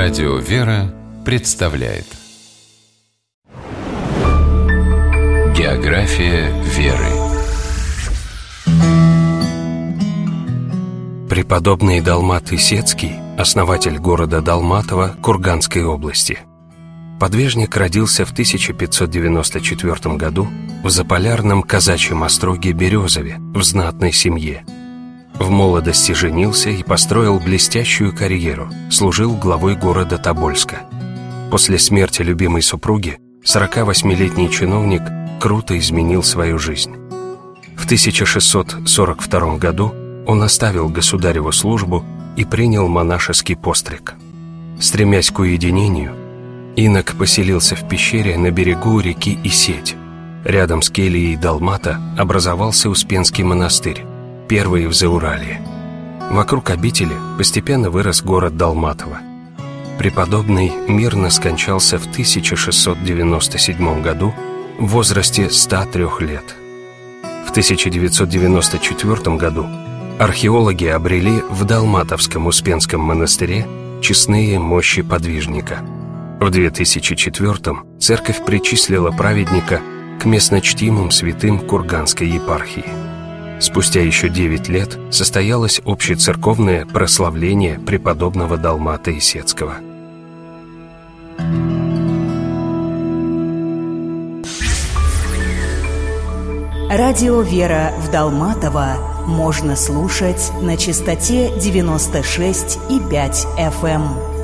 Радио «Вера» представляет География веры. Преподобный Далмат Исетский, основатель города Далматово Курганской области. Подвижник родился в 1594 году в заполярном казачьем остроге Березове в знатной семье. В молодости женился и построил блестящую карьеру, служил главой города Тобольска. После смерти любимой супруги 48-летний чиновник круто изменил свою жизнь. В 1642 году он оставил государеву службу и принял монашеский постриг. Стремясь к уединению, инок поселился в пещере на берегу реки Исеть. Рядом с кельей Далмата образовался Успенский монастырь, первый в Зауралье. Вокруг обители постепенно вырос город Далматово. Преподобный мирно скончался в 1697 году в возрасте 103 лет. В 1994 году археологи обрели в Далматовском Успенском монастыре честные мощи подвижника. В 2004 церковь причислила праведника к местночтимым святым Курганской епархии. Спустя еще 9 лет состоялось общецерковное прославление преподобного Далмата Исетского. Радио «Вера» в Далматово можно слушать на частоте 96,5 FM.